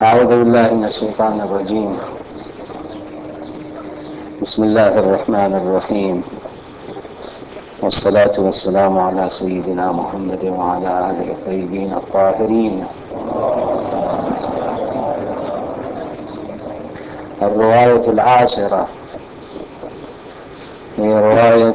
أعوذ بالله من الشيطان الرجيم. بسم الله الرحمن الرحيم، والصلاة والسلام على سيدنا محمد وعلى آله الطيبين الطاهرين. الرواية العاشرة هي رواية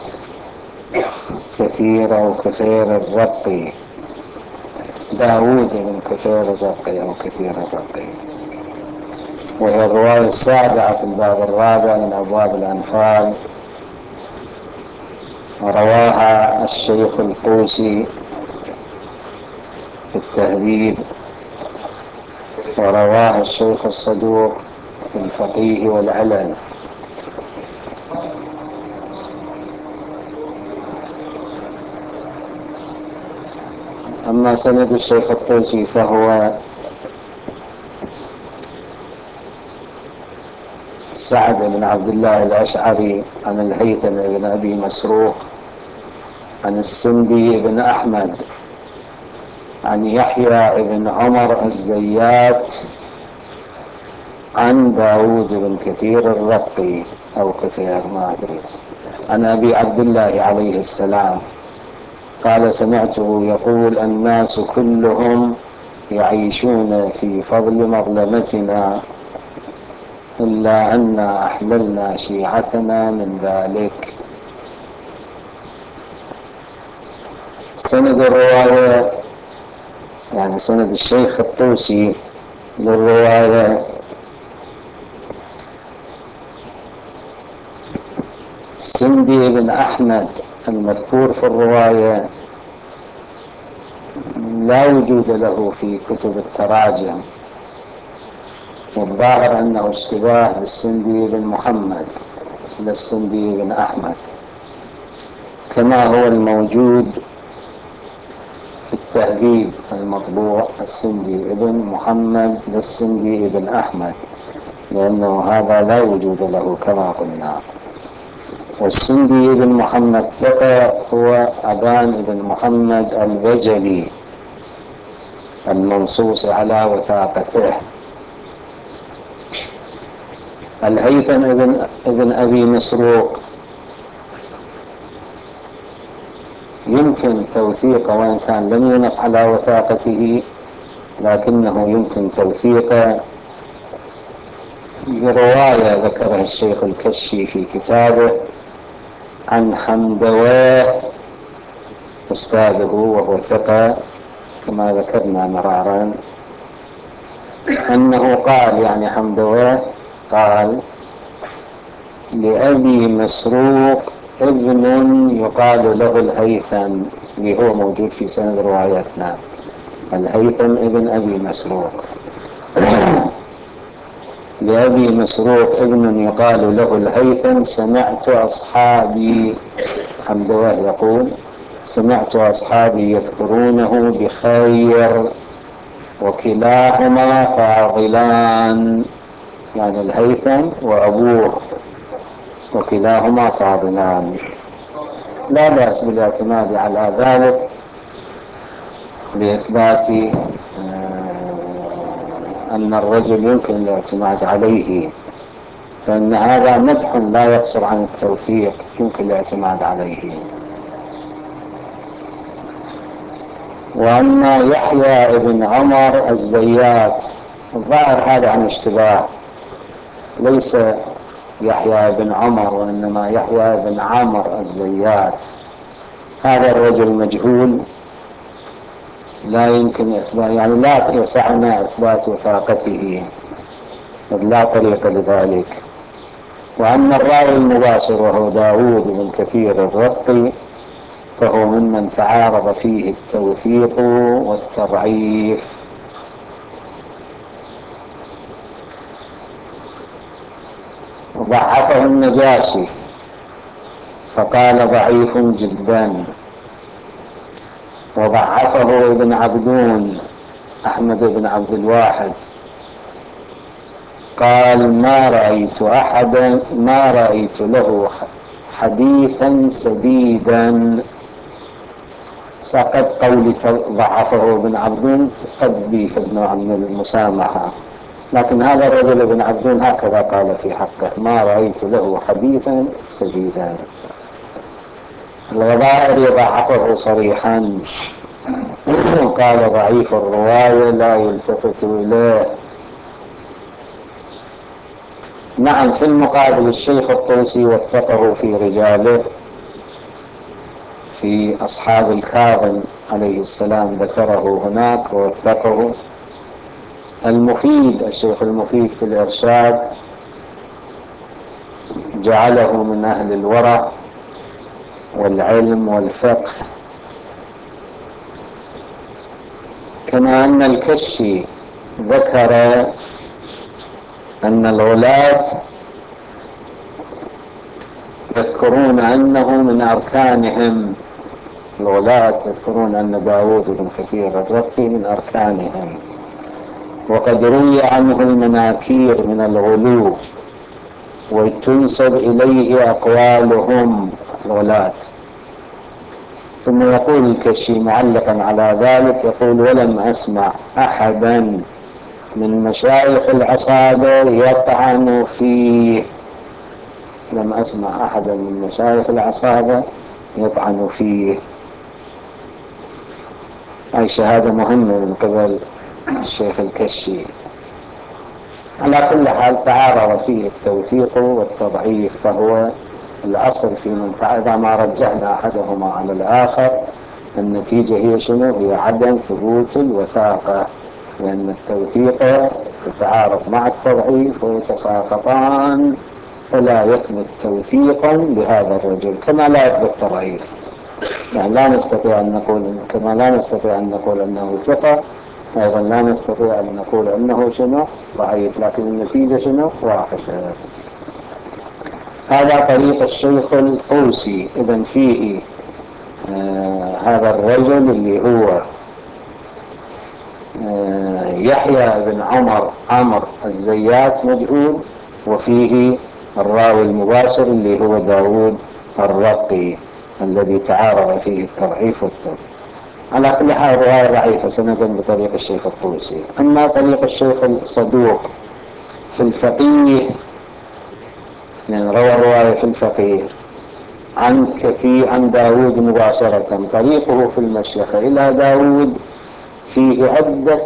كثير الرقي، داود بن كثير الرقي أو كثير الرقي، وهي الرواية السابعة في الباب الرابع من أبواب الأنفال، ورواها الشيخ الطوسي في التهذيب، ورواها الشيخ الصدوق في الفقيه والعلل. أما سند الشيخ الطوسي فهو سعد بن عبد الله الأشعري عن الهيثم بن أبي مسروق عن السندي بن أحمد عن يحيى بن عمر الزيات عن داود بن كثير الرقي أو كثير ما أدري عن أبي عبد الله عليه السلام قال: سمعته يقول: الناس كلهم يعيشون في فضل مظلمتنا إلا أن أحللنا شيعتنا من ذلك. سند الرواية يعني سند الشيخ الطوسي للرواية السندي بن أحمد المذكور في الرواية لا وجود له في كتب التراجم، والظاهر أنه اشتباه بالسندي بن محمد للسندي بن أحمد، كما هو الموجود في التهذيب المطبوع السندي بن محمد للسندي بن أحمد، لأنه هذا لا وجود له كما قلنا. والسندي بن محمد ثقة هو أبان بن محمد البجلي المنصوص على وثاقته. الهيثم ابن أبي مسروق يمكن توثيقه، وإن كان لم ينص على وثاقته لكنه يمكن توثيقه برواية ذكرها الشيخ الكشي في كتابه عن حمدواه أستاذه وهو ثقة كما ذكرنا مرارا، أنه قال، يعني حمدواه قال: لأبي مسروق ابن يقال له الهيثم، اللي هو موجود في سند روايتنا، الهيثم ابن أبي مسروق. لأبي مسروق ابن يقال له الهيثم سمعت أصحابي، حمدواه يقول: سمعت أصحابي يذكرونه بخير وكلاهما فاضلان، يعني الهيثم وأبوه وكلاهما فاضلان. لا بأس بالاعتماد على ذلك بإثبات أن الرجل يمكن الاعتماد عليه، فإن هذا مدح لا يقصر عن التوثيق، يمكن الاعتماد عليه. وأما يحيى بن عمر الزيات، الظاهر هذا عن اشتباه، ليس يحيى بن عمر وإنما يحيى بن عمر الزيات. هذا الرجل مجهول، لا يمكن إثبات، يعني لا يسعنا إثبات وثاقته، لا طريق لذلك. وأما الراوي المباشر وهو داود بن كثير الرقي فهو ممن تعارض فيه التوثيق والتضعيف. ضعفه النجاشي فقال: ضعيف جدا. وضعفه ابن عبدون أحمد بن عبد الواحد، قال: ما رأيت له حديثا سديدا. سقط قولي ضعفه ابن عبدون، قد ضيف ابن عم المسامحة، لكن هذا الرجل ابن عبدون هكذا قال في حقه: ما رأيت له حديثا سديدا. الغبائر يضعفه صريحا، قال: ضعيف الرواية لا يلتفت إليه. نعم، في المقابل الشيخ الطوسي وثقه في رجاله، في أصحاب الكاظم عليه السلام ذكره هناك ووثقه. المفيد، الشيخ المفيد في الإرشاد جعله من أهل الورع والعلم والفقه. كما أن الكشي ذكر أن الغلاة يذكرون أنه من أركانهم، الغلاة يذكرون أن داود بن كثير الرقي من أركانهم، وقد روي عنه المناكير من الغلو وتنسب إليه أقوالهم الغلاة. ثم يقول الكشي معلقا على ذلك، يقول: ولم أسمع أحدا من مشايخ العصابة يطعن فيه. لم أسمع أحدا من مشايخ العصابة يطعن فيه. هاي شهادة مهمة من قبل الشيخ الكشي. على كل حال تعارض فيه التوثيق والتضعيف، فهو الأصل في من إذا ما رجحنا أحدهما على الآخر النتيجة هي شنو؟ هي عدم ثبوت الوثاقة، لأن التوثيق يتعارض مع التضعيف ويتساقطان، فلا يثبت توثيقا لهذا الرجل كما لا يثبت تضعيف. يعني لا نستطيع أن نقول، كما لا نستطيع أن نقول أنه ثقة، أيضا لا نستطيع أن نقول أنه شنو؟ ضعيف، لكن النتيجة شنو؟ واحدة. هذا طريق الشيخ الطوسي. إذن فيه هذا الرجل اللي هو يحيى بن عمر الزيات مجهول، وفيه الراوي المباشر اللي هو داود الرقي الذي تعارض فيه التضعيف والتضعيف. على كل حال رواية ضعيفة سندا بطريق الشيخ الطوسي. أما طريق الشيخ الصدوق في الفقيه، يعني روى الرواية في الفقيه عن داود مباشرة، طريقه في المشيخة إلى داود فيه عدة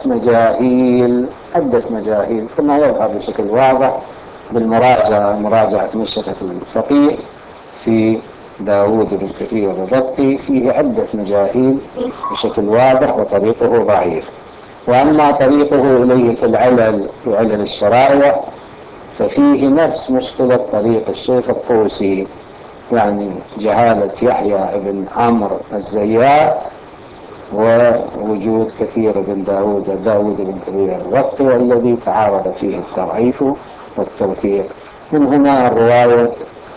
مجاهيل كما يظهر بشكل واضح مراجعة مشيخة الفقيه في داود بن كثير الرقي، فيه عدة مجاهيل بشكل واضح وطريقه ضعيف. وأما طريقه إليه في علل الشرائع ففيه نفس مشكلة طريق الشيخ الطوسي، يعني جهالة يحيى بن عمرو الزيات ووجود كثير بن داود بن كثير الرقي الذي تعارض فيه التضعيف والتوثيق. من هنا الرواية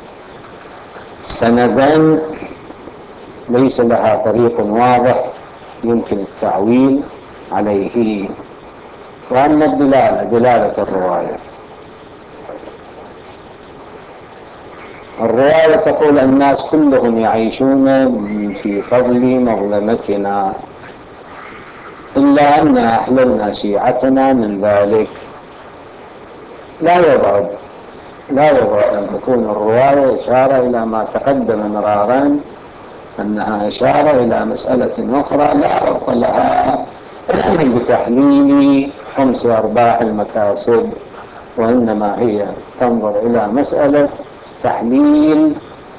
سندا ليس لها طريق واضح يمكن التعويل عليه. وأما دلالة الرواية تقول: الناس كلهم يعيشون في فضل مظلمتنا إلا أن أحللنا شيعتنا من ذلك. لا يبعد أن تكون الرواية إشارة إلى ما تقدم مرارا، أنها إشارة إلى مسألة أخرى لا ربط لها بتحليل خمس أرباع المكاسب، وإنما هي تنظر إلى مسألة تحليل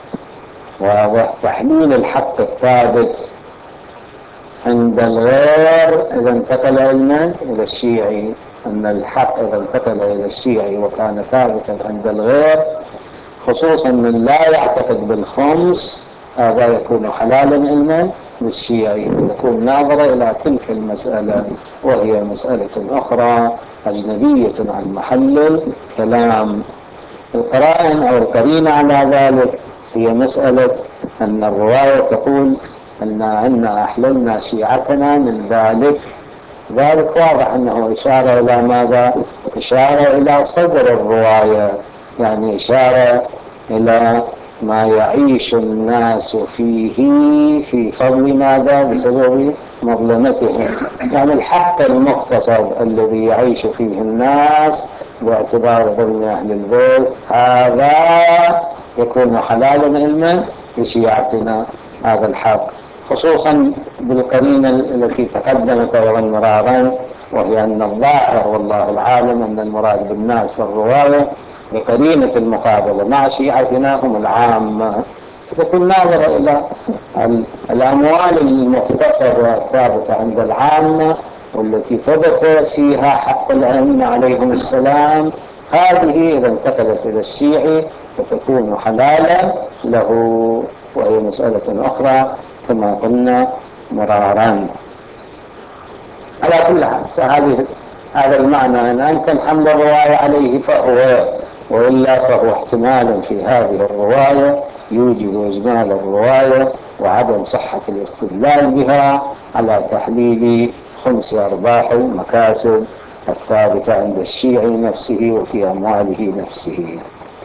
الحق الثابت عند الغير إذا انتقل إلى الشيعي، أن الحق إذا انتقل إلى الشيعي وكان ثابتا عند الغير، خصوصا من لا يعتقد بالخمس، هذا يكون حلالا علما للشيعي، تكون ناظرة إلى تلك المسألة، وهي مسألة أخرى أجنبية عن محل الكلام. القرائن أو القرينة على ذلك هي مسألة أن الرواية تقول أن أحللنا شيعتنا من ذلك واضح أنه إشارة إلى ماذا؟ إشارة إلى صدر الرواية، يعني إشارة إلى ما يعيش الناس فيه في فضل ماذا؟ بسبب مظلمتهم. يعني الحق المقتصد الذي يعيش فيه الناس باعتبار ظلم أهل البيت، هذا يكون حلالا علما لشيعتنا، هذا الحق، خصوصا بالقرينة التي تقدمت مرارا، وهي أن الظاهر والله العالم أن المراد بالناس في الرواية بقرينة المقابلة مع شيعتنا هم العامة. تكون ناظرة إلى الأموال المكتسبة الثابتة عند العامة والتي ثبت فيها حق الأئمة عليهم السلام، هذه إذا انتقلت إلى الشيعي فتكون حلالا له، وهي مسألة أخرى كما قلنا مرارا. على كل حال هذا المعنى أن أمكن حمل الرواية عليه فهو، وإلا فهو احتمال في هذه الرواية يوجب إجمال الرواية وعدم صحة الاستدلال بها على تحليل خمس أرباح المكاسب الثابتة عند الشيعي نفسه وفي أمواله نفسه.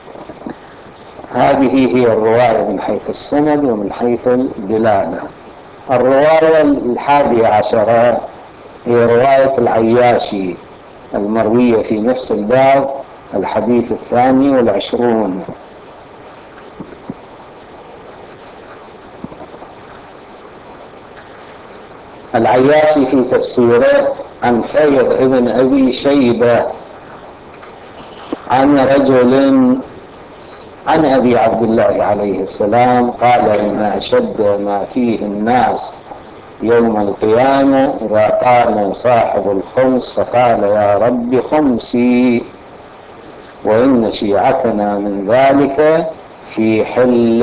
هذه هي الرواية من حيث السند ومن حيث الدلالة. الرواية 11 هي رواية العياشي المروية في نفس الباب، الحديث 22. العياشي في تفسيره عن فيض ابن أبي شيبة عن رجل عن أبي عبد الله عليه السلام قال: إن أشد ما فيه الناس يوم القيامة إذا قام صاحب الخمس فقال: يا رب خمسي، وإن شيعتنا من ذلك في حل،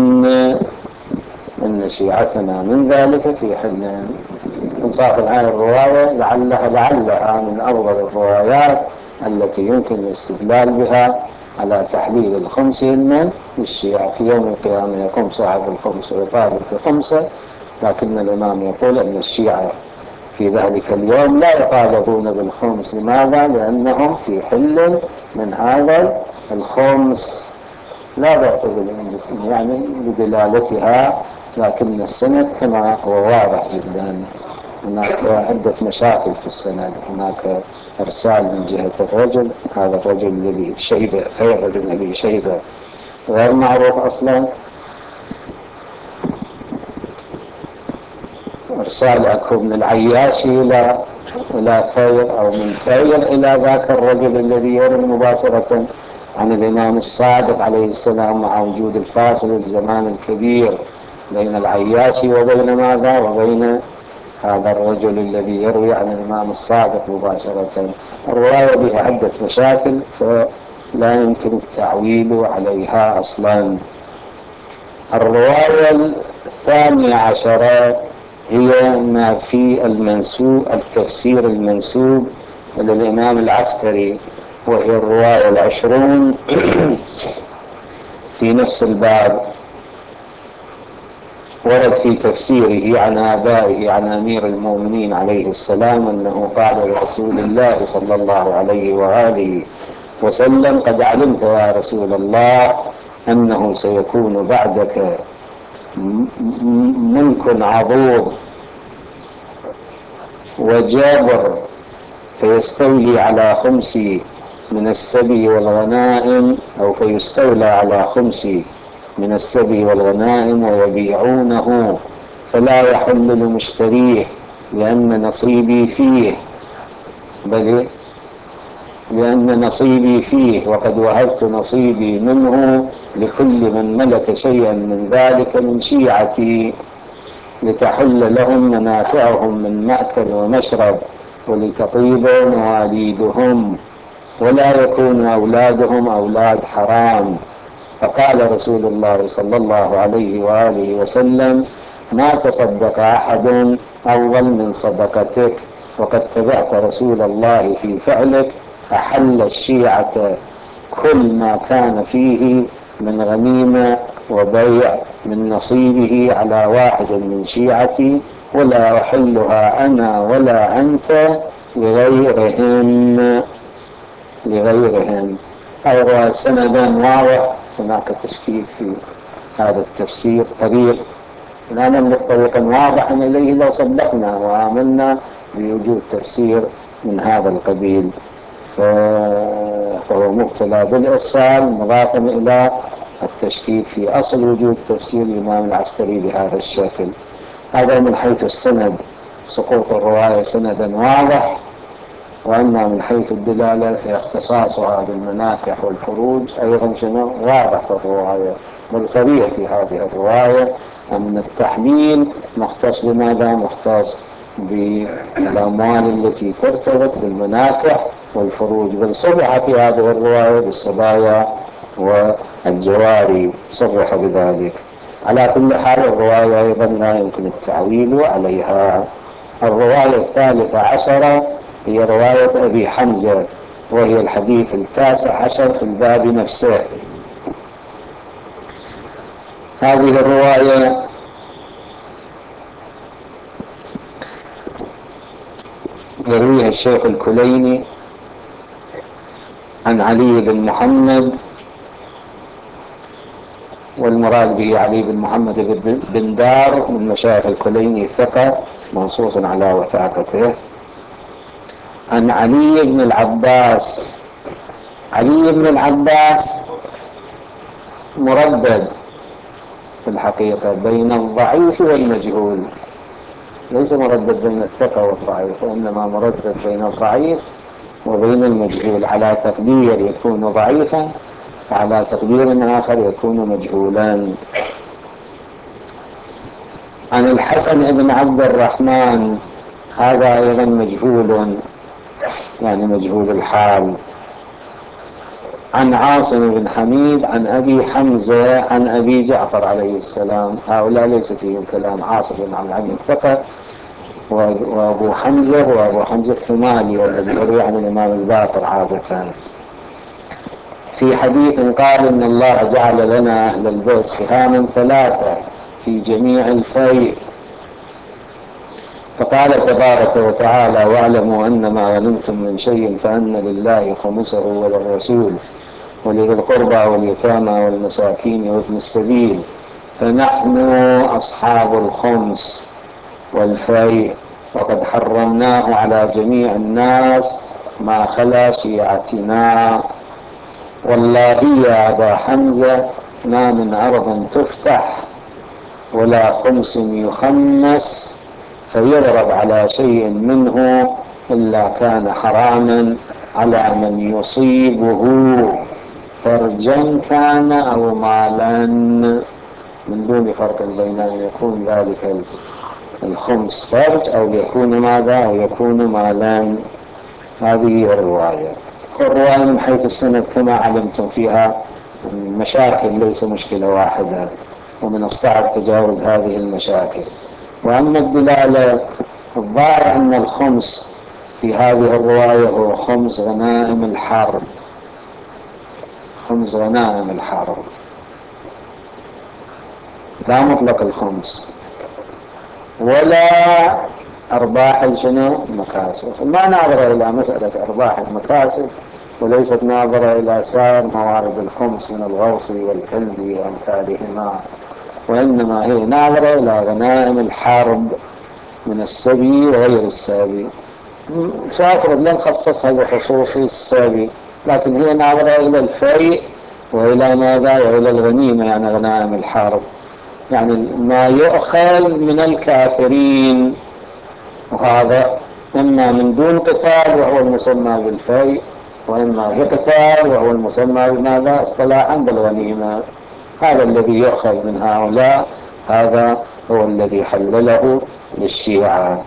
إن شيعتنا من ذلك في حل. انصاف الآية الرواية لعلها من أفضل الروايات التي يمكن الاستدلال بها على تحليل الخمس من الشيعة. في يوم القيامة يقوم صاحب الخمس ويطالب بخمسة، لكن الإمام يقول أن الشيعة في ذلك اليوم لا يطالبون بالخمس. لماذا؟ لأنهم في حل من هذا الخمس. لا بأس بالاسم يعني بدلالتها، لكن السند كما هو واضح جدا. هناك عدة مشاكل في السند. هناك إرسال من جهة الرجل، هذا الرجل الذي شيبة فيض بن أبي شيبة غير معروف أصلا. إرسال أكو من العياشي إلى فيض، أو من فيض إلى ذاك الرجل الذي يروي مباشرة عن الإمام الصادق عليه السلام، مع وجود الفاصل الزمان الكبير بين العياشي وبين ماذا؟ وبين هذا الرجل الذي يروي عن الإمام الصادق مباشرة. الرواية بها عدة مشاكل فلا يمكن التعويل عليها أصلا. الرواية 12 هي ما في المنسوب، التفسير المنسوب إلى الإمام العسكري، وهي الرواية 20 في نفس الباب. ورد في تفسيره عن آبائه عن أمير المؤمنين عليه السلام أنه قال لرسول الله صلى الله عليه وآله وسلم: قد علمت يا رسول الله أنه سيكون بعدك ملك عظيم وجابر، فيستولي على خمس من السبي والغنائم، أو فيستولى على خمس من السبي والغنائم ويبيعونه، فلا يحل لمشتريه لأن نصيبي فيه، بل لأن نصيبي فيه، وقد وهبت نصيبي منه لكل من ملك شيئا من ذلك من شيعتي، لتحل لهم منافعهم من مأكل ومشرب، ولتطيب مواليدهم، ولا يكون أولادهم أولاد حرام. فقال رسول الله صلى الله عليه وآله وسلم: ما تصدق أحد أفضل من صدقتك، وقد تبعت رسول الله في فعلك. أحل الشيعة كل ما كان فيه من غنيمة وبيع من نصيبه على واحد من شيعتي، ولا أحلها أنا ولا أنت لغيرهم. هذا سندا واضح، هناك تشكيك في هذا التفسير طريق لا نملك طريقا واضحا إليه لو صدقنا وآمنا بوجود تفسير من هذا القبيل، فهو مبتلى بالإرسال مضافا إلى التشكيك في أصل وجود تفسير الإمام العسكري بهذا الشكل. هذا من حيث السند، سقوط الرواية سندا واضح. وأما من حيث الدلالة في اختصاصها بالمناكح والفروج أيضا شنو واضح في الرواية، بل صريح في هذه الرواية أن التحليل مختص بماذا؟ مختص بالأموال التي ترتبط بالمناكح والفروج، بل صرح في هذه الرواية بالصبايا والجواري، صرح بذلك. على كل حال الرواية أيضا لا يمكن التعويل عليها. الرواية الثالثة عشرة هي رواية أبي حمزة، وهي الحديث 19 في الباب نفسه. هذه الرواية يرويها الشيخ الكليني عن علي بن محمد، والمراد به علي بن محمد بن دار من مشايخ الكليني، ثقة منصوص على وثاقته، عن علي بن العباس. علي بن العباس مردد في الحقيقة بين الضعيف والمجهول، ليس مردد بين الثقة والضعيف، وإنما مردد بين الضعيف وبين المجهول، على تقدير يكون ضعيفا وعلى تقدير آخر يكون مجهولا. عن الحسن بن عبد الرحمن، هذا أيضا مجهول، يعني مجهول الحال. عن عاصم بن حميد عن أبي حمزة عن أبي جعفر عليه السلام، هؤلاء ليس فيهم كلام. عاصم بن عبد الحميد فقط، وأبو حمزة وأبو حمزة الثمالي والذي يروي عن الإمام الباقر عادة. في حديث قال إن الله جعل لنا أهل البيت سهاما 3 في جميع الفيء، فقال تبارك وتعالى واعلموا أن ما غنمتم من شيء فأن لله خمسه وللرسول ولذي القربى واليتامى والمساكين وابن السبيل، فنحن أصحاب الخمس والفيء، وقد حرمناه على جميع الناس ما خلا شيعتنا. والله يا أبا حمزة ما من أرض تفتح ولا خمس يخمس فيضرب على شيء منه إلا كان حراما على من يصيبه، فرجا كان أو مالا، من دون فرق بين أن يكون ذلك الخمس فرج أو يكون ماذا أو يكون مالا. هذه الرواية. الرواية من حيث السند كما علمتم فيها مشاكل، ليس مشكلة واحدة، ومن الصعب تجاوز هذه المشاكل. وأما الدلالة، الظاهر أن الخمس في هذه الرواية هو خمس غنائم الحرب، خمس غنائم الحرب، لا مطلق الخمس ولا أرباح الجنو مكاسب. ما ناظر إلى مسألة أرباح المكاسب، وليست ناظرة إلى سائر موارد الخمس من الغوص والكنز وأمثالهما، وإنما هي ناظرة إلى غنائم الحرب من السبي وغير السبي. سأفرض لن خصصها بخصوص السبي، لكن هي ناظرة إلى الفيء وإلى ماذا وإلى الغنيمة، يعني غنائم الحرب، يعني ما يؤخذ من الكافرين، وهذا إما من دون قتال وهو المسمى بالفيء، وإما بقتال وهو المسمى بماذا اصطلاحا بالغنيمة. هذا الذي يؤخذ من هؤلاء، هذا هو الذي حلله للشيعة.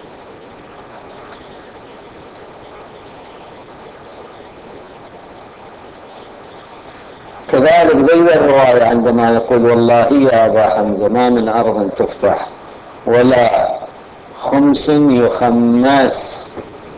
كذلك بين الرواية عندما يقول والله يا أبا حمزة ما من أرض تفتح ولا خمس يخمس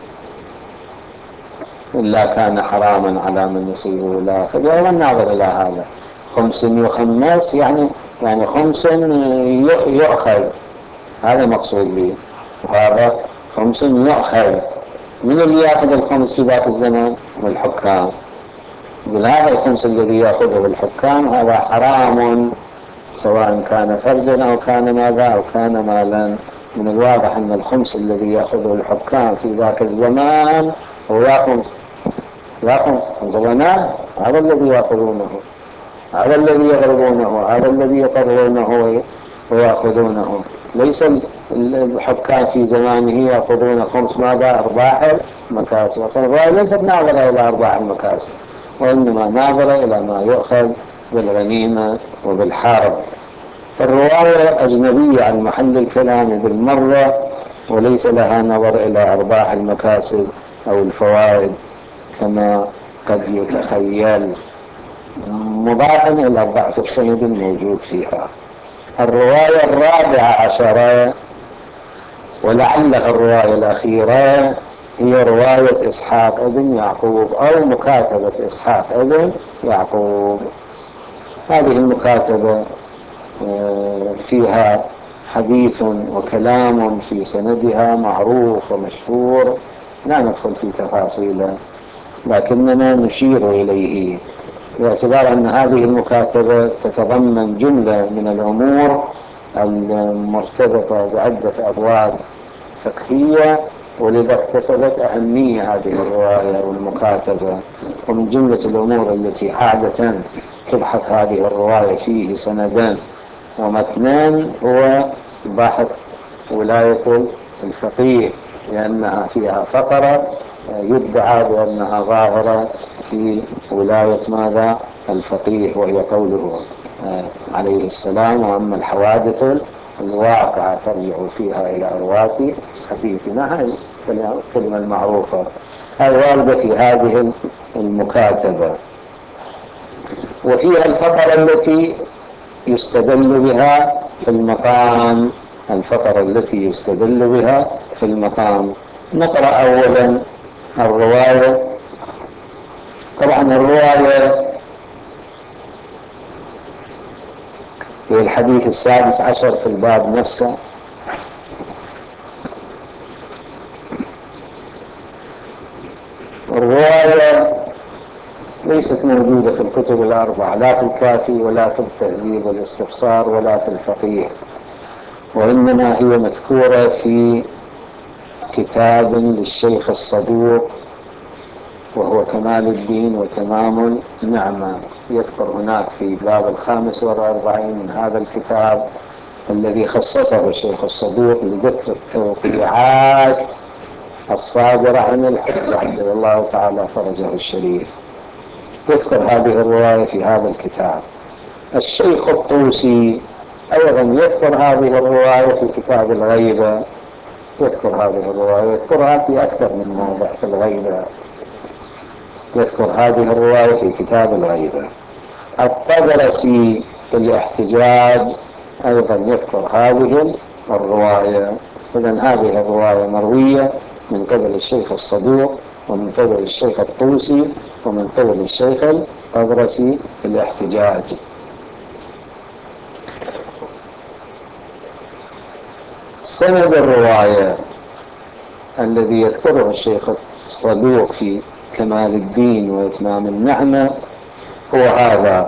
إلا كان حراما على من يصيبه لا خير. والناظر إلى هذا خمس يخمس يعني خمس يؤخذ، هذا مقصود به، وهذا خمس يؤخذ. من اللي يأخذ الخمس في ذاك الزمان؟ والحكام. بهذا الخمس الذي يأخذه الحكام هذا حرام سواء كان فرجا أو كان ماذا أو كان مالا. من الواضح أن الخمس الذي يأخذه الحكام في ذاك الزمان هو يأخذ الزمنان، هذا الذي يأخذونه، هذا الذي يغربونه، هذا الذي يقررونه ويأخذونه. ليس الحكام في زمانه يأخذون خمس ماذا أرباح المكاسب، ليست ناظرة إلى أرباح المكاسب، وإنما ناظرة إلى ما يؤخذ بالغنيمة وبالحرب. فالرواية أجنبية عن محل الكلام بالمرة، وليس لها نظر إلى أرباح المكاسب أو الفوائد كما قد يتخيل، مضافا إلى الضعف السند الموجود فيها. الرواية الرابعة عشرة ولعلها الرواية الأخيرة هي رواية إسحاق ابن يعقوب أو مكاتبة إسحاق ابن يعقوب. هذه المكاتبة فيها حديث وكلام في سندها معروف ومشهور، لا ندخل في تفاصيله، لكننا نشير إليه باعتبار أن هذه المكاتبة تتضمن جملة من الأمور المرتبطة بعدة أبواب فقهية، ولذا اكتسبت أهمية هذه الرواية والمكاتبة. ومن جملة الأمور التي عادة تبحث هذه الرواية فيه سندان ومتنان هو بحث ولاية الفقيه، لأنها فيها فقرة يدعى بأنها ظاهرة في ولاية ماذا الفقيه، وهي قوله عليه السلام: وأما الحوادث الواقعة ترجع فيها إلى أرواة حديثنا. هذه الكلمة المعروفة الواردة في هذه المكاتبة، وفيها الفقرة التي يستدل بها في المقام. الفقرة التي يستدل بها في المقام. نقرأ أولا الرواية. طبعا الرواية في الحديث السادس عشر في الباب نفسه. الرواية ليست موجودة في الكتب الأربعة، لا في الكافي ولا في التهذيب والاستبصار ولا في الفقيه، وإنما هي مذكورة في كتاب للشيخ الصدوق وهو كمال الدين وتمام النعمة. يذكر هناك في باب 45 من هذا الكتاب الذي خصصه الشيخ الصدوق لذكر التوقيعات الصادرة عن الحج عجل الله تعالى فرجه الشريف، يذكر هذه الرواية في هذا الكتاب. الشيخ الطوسي أيضا يذكر هذه الرواية في كتاب الغيبة، يذكر هذه الرواية، يذكرها في أكثر من موضع في الغيبة، يذكر هذه الرواية في كتاب الغيبة. الطبرسي في الاحتجاج أيضا يذكر هذه الرواية. إذن هذه الرواية مروية من قبل الشيخ الصدوق ومن قبل الشيخ الطوسي ومن قبل الشيخ الطبرسي في الاحتجاج. سند الرواية الذي يذكره الشيخ الصدوق في كمال الدين وإتمام النعمة هو هذا: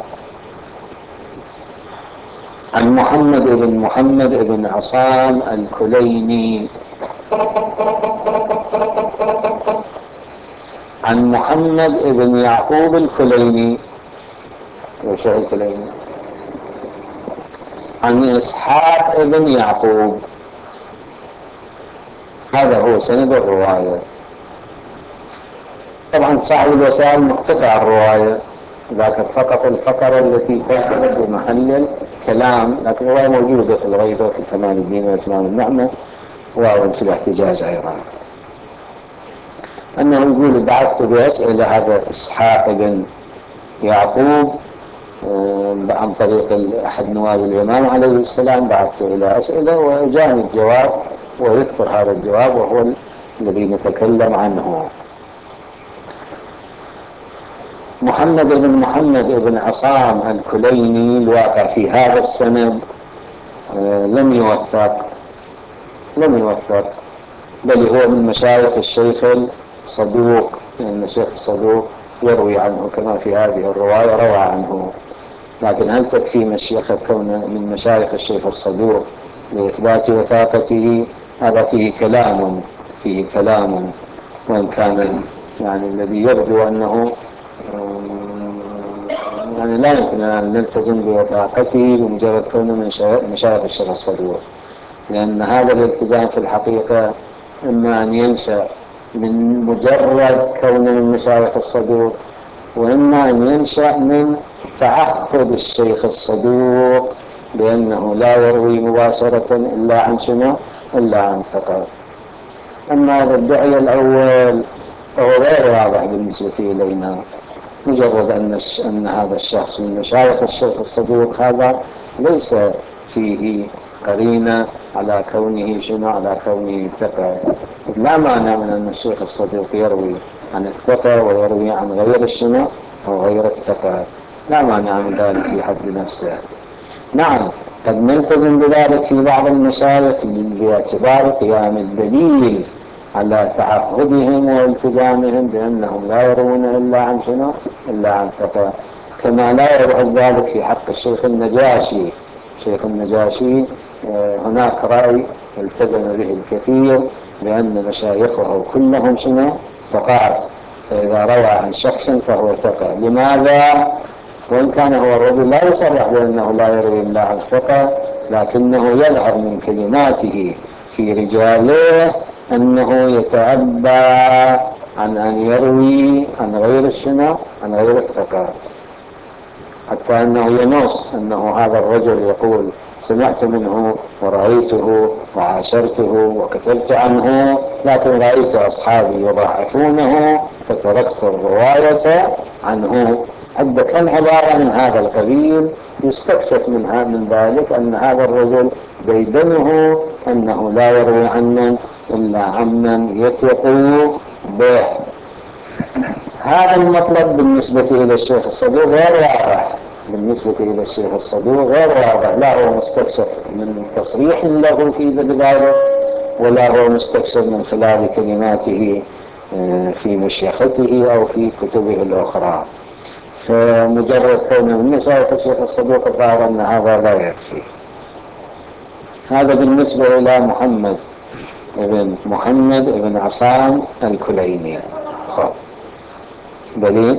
عن محمد بن عصام الكليني، عن محمد بن يعقوب الكليني، وشو الكليني؟ عن إسحاق بن يعقوب. هذا هو سند الرواية. طبعا صاحب الوسائل مقتطع الرواية، ذاك فقط الفقرة التي تعتمد بمحل الكلام، لكن الرواية موجودة في الغيبة في كمال الدين وإتمام النعمة وفي الاحتجاج أيضا. أنه يقول: بعثت بأسئلة هذا إسحاق بن يعقوب عن طريق أحد نواب الإمام عليه السلام، بعثت إلى أسئلة وجاني الجواب، ويذكر هذا الجواب وهو الذي نتكلم عنه. محمد بن عصام الكليني الواقع في هذا السند لم يوثق، بل هو من مشايخ الشيخ الصدوق، لأن الشيخ الصدوق يروي عنه كما في هذه الرواية روى عنه. لكن هل تكفي مشيخة كونه من مشايخ الشيخ الصدوق لإثبات وثاقته؟ هذا فيه كلام، وإن كان يعني الذي يبدو أنه يعني لا يمكن أن نلتزم بوثاقته بمجرد كونه من مشايخ الشيخ الصدوق، لأن هذا الالتزام في الحقيقة إما أن ينشأ من مجرد كونه من مشايخ الصدوق، وإما أن ينشأ من تعهد الشيخ الصدوق بأنه لا يروي مباشرة إلا عن شنو؟ إلا عن ثقة. أما هذا الداعي الأول فهو غير واضح بالنسبة إلينا، مجرد أن هذا الشخص من مشايخ الشيخ الصدوق هذا ليس فيه قرينة على كونه شنو؟ على كونه ثقة. لا معنى من أن الشيخ الصدوق يروي عن الثقة ويروي عن غير الشنو أو غير الثقة، لا معنى من ذلك في حد نفسه. نعم قد نلتزم بذلك في بعض المشايخ باعتبار قيام الدليل على تعهدهم والتزامهم بأنهم لا يروون إلا عن شنو؟ إلا عن ثقة، كما لا يبعد ذلك في حق الشيخ النجاشي. شيخ النجاشي هناك رأي التزم به الكثير بأن مشايخه كلهم شنو؟ ثقات، فإذا روى عن شخص فهو ثقة. لماذا؟ وإن كان هو الرجل لا يصرح بأنه لا يروي إلا عن ثقة، لكنه يظهر من كلماته في رجاله أنه يتأبى عن أن يروي عن غير الشنو؟ عن غير الثقة، حتى أنه ينص أنه هذا الرجل يقول سمعت منه ورأيته وعاشرته وكتبت عنه، لكن رأيت أصحابي يضاعفونه فتركت الرواية عنه. عد كم عبارة من هذا القبيل يستكشف من ذلك أن هذا الرجل بيدنه أنه لا يروي عنا إلا عمن يثق به. هذا المطلب بالنسبة إلى الشيخ الصدوق غير واضح، لا هو مستكشف من تصريح له في بذلك، ولا هو مستكشف من خلال كلماته في مشيخته أو في كتبه الأخرى. فمجرد كونه من مشايخ الشيخ الصدوق الظاهر أن هذا لا يكفي. هذا بالنسبة إلى محمد بن عصام الكليني. دليل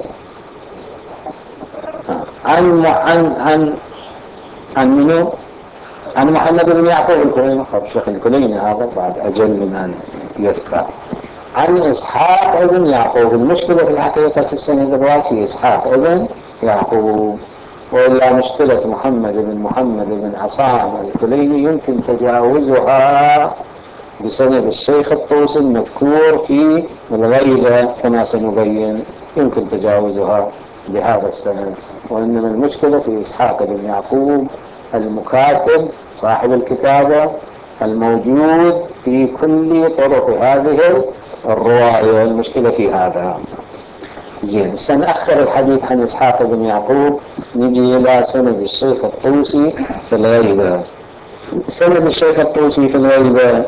عن محمد بن يعقوب الكليني. الشيخ الكليني هذا بعد أجل من أن يذكر. عن إسحاق ابن يعقوب. المشكلة في الحقيقة في السند الرافي إسحاق ابن يعقوب، وإلا مشكلة محمد بن عصام الكليني يمكن تجاوزها بسند الشيخ الطوسي المذكور في الغيبة كما سنبين، يمكن تجاوزها بهذا السند. وإنما المشكلة في إسحاق بن يعقوب المكاتب صاحب الكتابة الموجود في كل طرق هذه الرواية. المشكلة في هذا. زين، سنأخر الحديث عن إسحاق بن يعقوب، نجي إلى سند الشيخ الطوسي في الغيبة. سند الشيخ الطوسي في الغيبة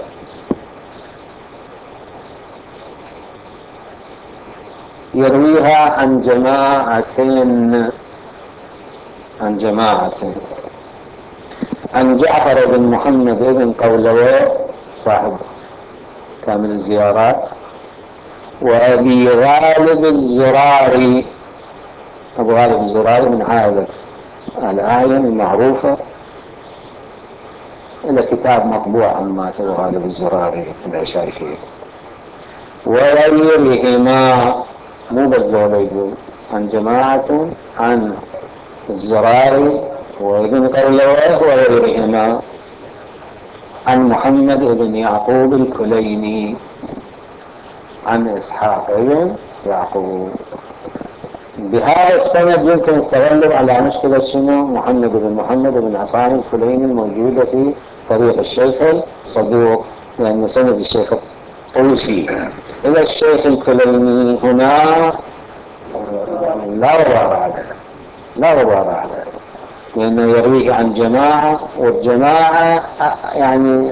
يرويها عن جماعة عن جعفر بن محمد بن قولوي صاحب كامل الزيارات، وأبي غالب الزراري. أبو غالب الزراري من عائلة الأعين المعروفة، إلى كتاب مطبوع عن مات أبو غالب الزراري إذا شايفين. وغيرهما، مو بالذوليدون، عن جماعة عن الزراري وابن قولويه وغيرهما عن محمد بن يعقوب الكليني عن إسحاق بن يعقوب. بهذا السند يمكن التغلب على مشكلة شنو؟ محمد بن عصام الكليني الموجودة في طريق الشيخ الصدوق، لأن سند الشيخ الطوسي إلى الشيخ الكليني هنا لا غبار عليه، لأنه يرويه عن جماعة، والجماعة يعني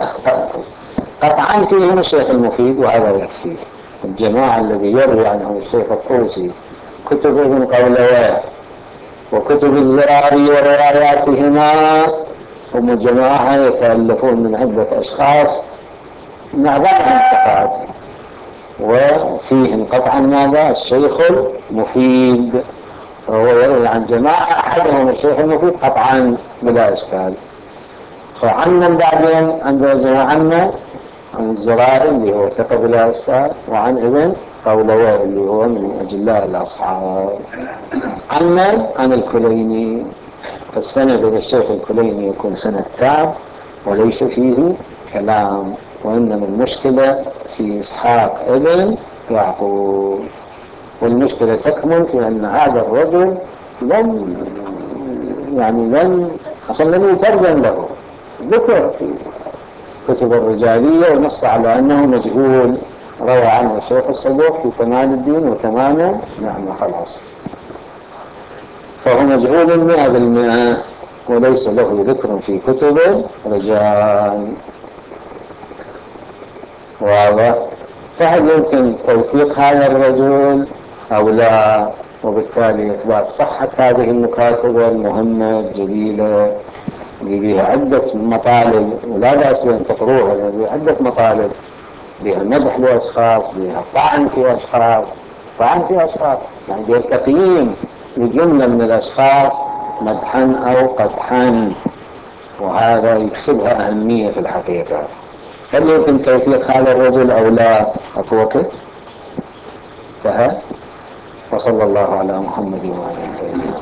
قطعا فيهم الشيخ المفيد وهذا يكفي. الجماعة الذي يروي عنه الشيخ الطوسي كتب ابن قولويه وكتب الزراري ورواياتهما هم جماعة يتألفون من عدة أشخاص معظمهم ثقات، وفيهم قطعا ماذا؟ الشيخ المفيد، وهو يروي عن جماعة أحدهم الشيخ المفيد قطعا بلا إشكال. فعنا بعدين عندنا جماعة عن الزراري اللي هو ثقة بلا إشكال، وعن ابن قولويه اللي هو من أجلاء الأصحاب، عن الكليني. فالسند إلى الشيخ الكليني يكون سند تام وليس فيه كلام، وإنما المشكلة في إسحاق ابن يعقوب، والمشكلة تكمن في أن هذا الرجل لم أصلا لم يترجم له، ذكر في كتب الرجالية ونص على أنه مجهول، روى عنه الشيخ الصدوق في كمال الدين وتماما نعم خلاص، فهو مجهول 100%، وليس له ذكر في كتب الرجال. واضح؟ فهل يمكن توثيق هذا الرجل أو لا؟ وبالتالي إثبات صحة هذه المكاتبة المهمة الجليلة اللي بها عدة مطالب، ولا بأس بأن تقروها، بها عدة مطالب، بها مدح لأشخاص، بها طعن في أشخاص، يعني بها تقييم لجملة من الأشخاص مدحا أو قدحا، وهذا يكسبها أهمية في الحقيقة. هل يمكن توثيق هذا الرجل أو لا؟ أكو وقت انتهى. وصلى الله على محمد وعلى آله.